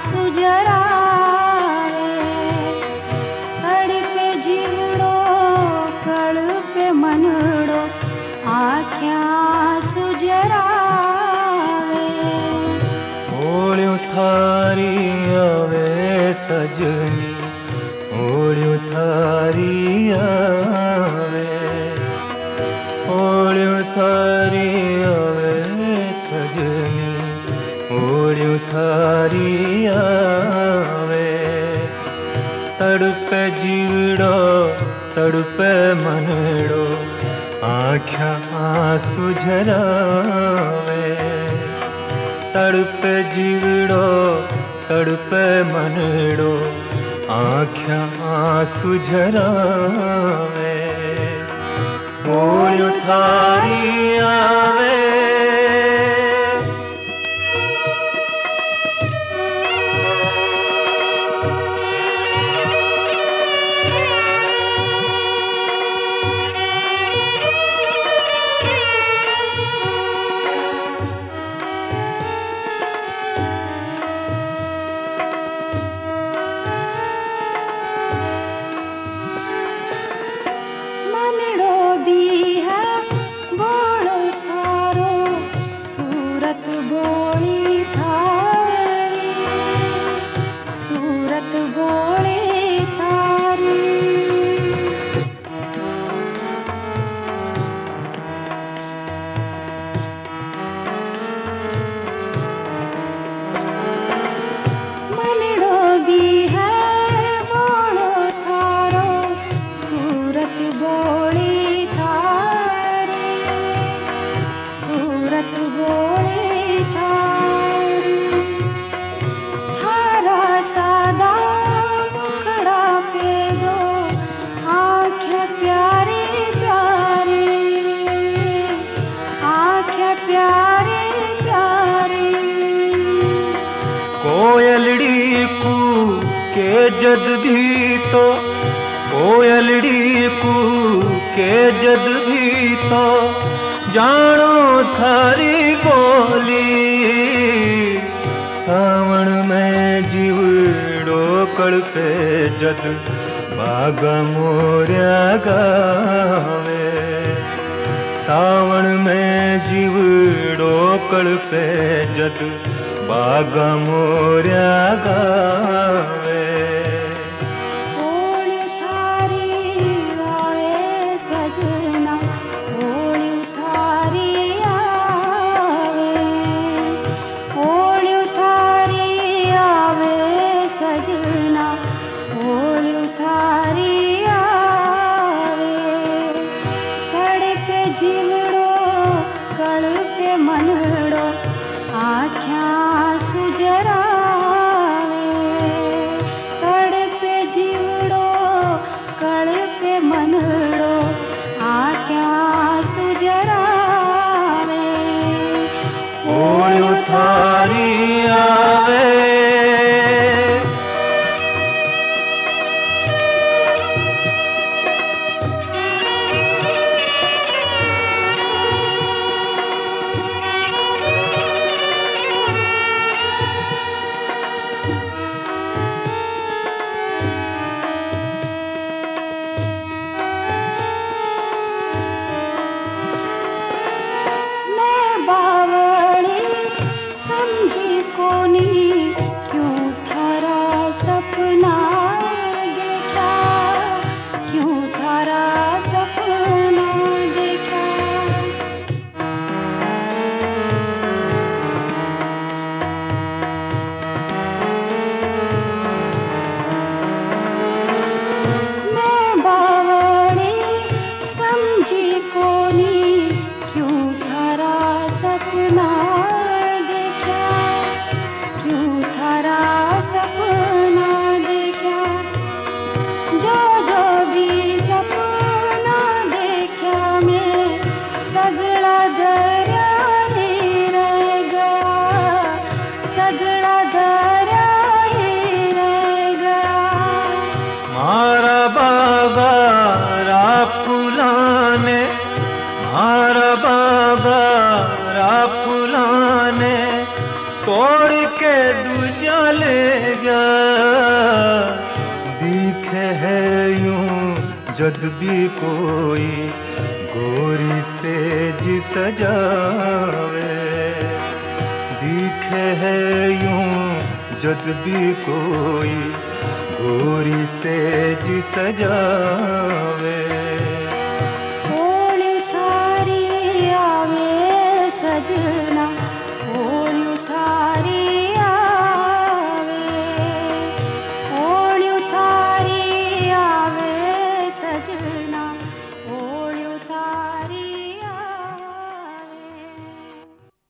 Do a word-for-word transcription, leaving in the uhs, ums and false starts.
सुजरावे, तड़पे जीवड़ो कड़पे मनड़ो आँख्यां सुजरावे। ओळ्यूं थारी आवे सजनी, ओळ्यूं थारी आवे, ओळ्यूं थारी आवे सजनी, ओळ्यूं थारी आवे। तड़पे जीवड़ो तड़पे मनड़ो आँख्यां सुजरावे, तड़पे जीवड़ो तड़पे मनड़ो आँख्यां सुजरावे। ओळ्यूं थारी आवे, बोली थारी, सूरत बोली थारी। मनड़ो भी है बोलो थारो, सूरत बोली थारी, सूरत बोली कोयलड़ी कू के जद भी तो, कोयलड़ी कू के जद भी तो जानो थारी बोली। सावण में जीवड़ो कड़पे जद बागा मोरिया गावे, सावण में जीवड़ो कड़पे जद बागा मोरिया गावे। ओळ्यूं थारी आवे सजना, ओळ्यूं थारी आवे, ओळ्यूं थारी आवे सजना, ओळ्यूं थारी आवे। तड़पे जीवड़ो कड़पे मनड़ो आँख्यां सुजरावे, तड़पे जीवड़ो कड़पे मनड़ो आँख्यां सुजरावे। ओळ्यूं थारी आवे, के दूजा ले गया। दिखे है यूं जद भी कोई गोरी से जी सजावे। दिखे है यूं जद भी कोई गोरी से जी सजावे।